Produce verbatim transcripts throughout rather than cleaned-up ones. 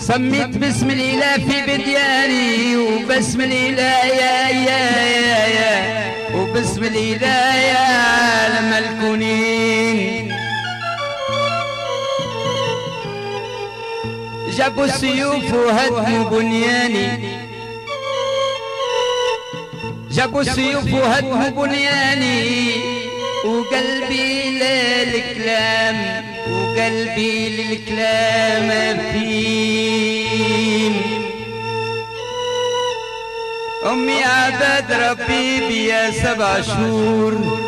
سميت باسم الإله في بدياني وباسم الإله يا يا يا يا وباسم الإله يا عالم الكونين. جابوا السيوف وهدموا بنياني، جابوا السيوف وهدموا بنياني، وقلبي للكلام وقلبي للكلام فين. أمي عبد ربي بيا سبع شهور،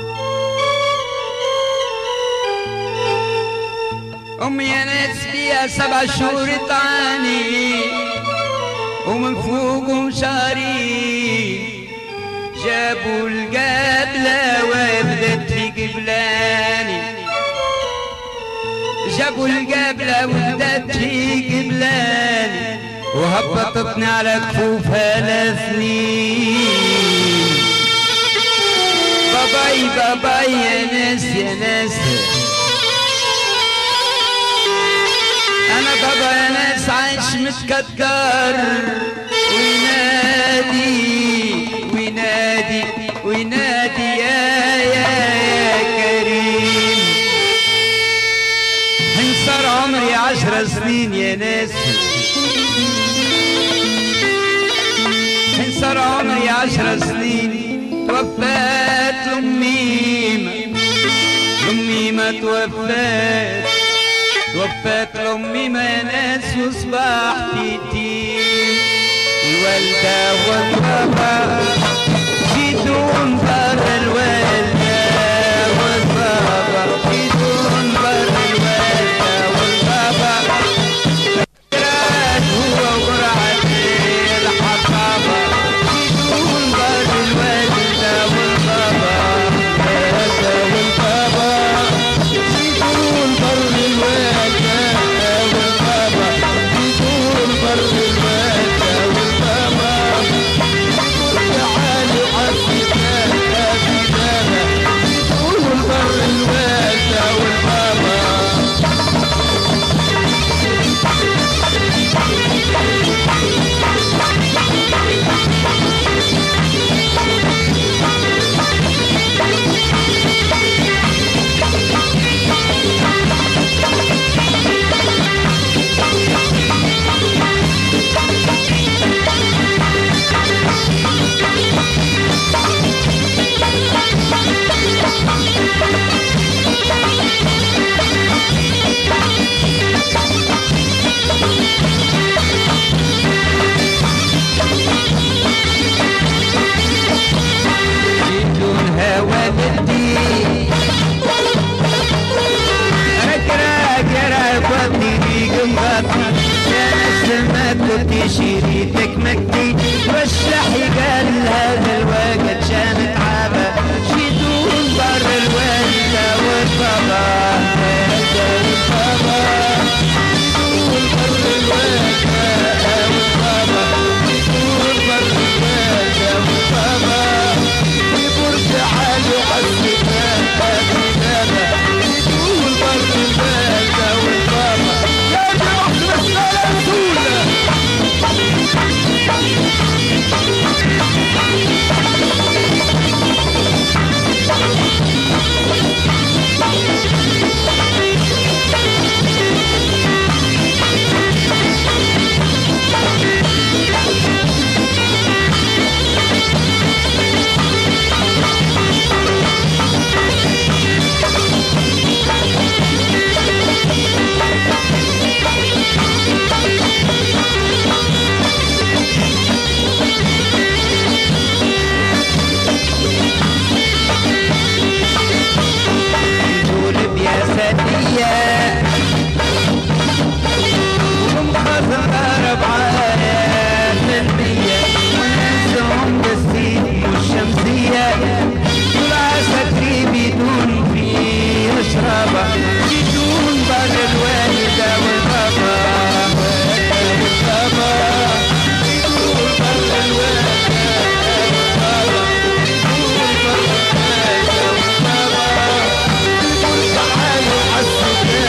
أمي يا ناس بيا سبع شهور تعاني، ومن فوقهم شهرين جابوا القبلة وبدت في قبلاني، جابوا القبلة وبدت في قبلاني، وهبطتني على كفوفها لسنين. باباي باباي يا ناس يا ناس، أنا بابا يا ناس عايش متكدر، وينادي وينادي وينادي يا يا يا كريم. انصر عمري عشر سنين يا ناس، انصر عمري عشر سنين. توفات أمي أمي ما توفات، توفت أمي ما يا ناس وصبحت يتيم. الوالدة والبابا جيتون بر الوالدة والبابا، جيتون بر الوالدة والبابا. فكرات هو وقرعة الحطابة، جيتون بر الوالدة والبابا الوالدة والبابا، جيتون بر الوالدة والبابا، جيتون بر الوالدة والبابا. تعالوا عالسكان أبيبانا، جيتون بر الوالدة والبابا. شريتك مكتي والشحي قال هذا الوقت شامت عابة، جيتون بر الوالدة والبابا الوالدة والبابا، جيتون بر الوالدة والبابا، جيتون بر الوالدة والبابا. في برج عالي عالسكان أبيبانا، جيتون بر الوالدة والبابا. يا جماعة مسألة رسولة السكان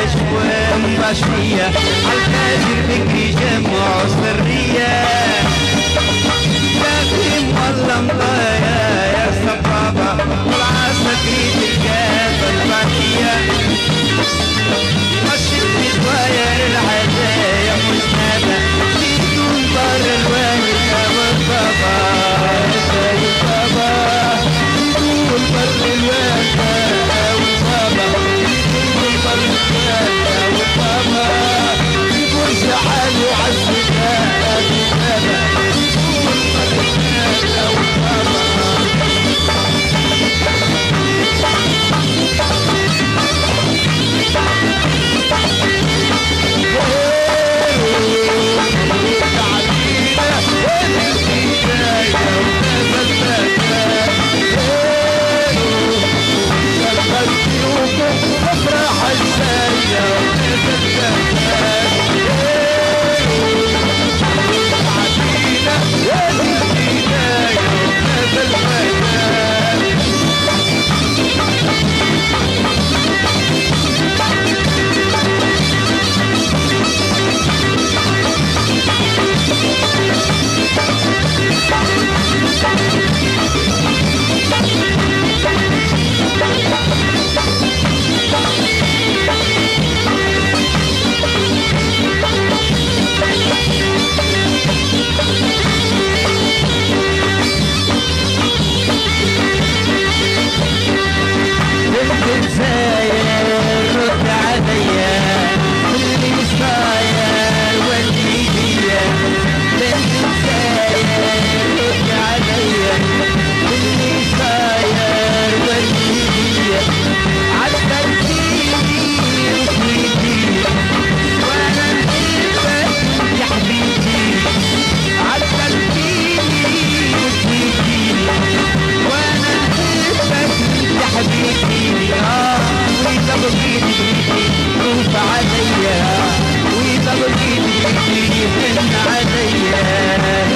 شوام باشية عالفاجر بكري جمع سرية لكن والله مضايا يا صبابة والعسكري الجاب الباكية مشيت في طواير العزايا مجنبة بدون بر الوالدة والبابا يا بابا بدون بر الوالدة والبابا بدون بر الوالدة والبابا يقول شعال وعالسكاء بالبابا بدون بر الوالدة والبابا عليا ويضل يدي من عليا